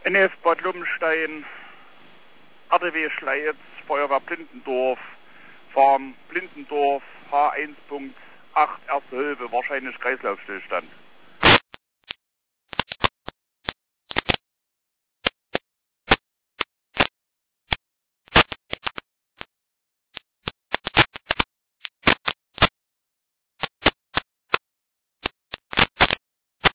NF Bad Lummenstein, RDW Schleiz, Feuerwehr Blindendorf, Farm Blindendorf, H1.8 Erste Hilfe, wahrscheinlich Kreislaufstillstand.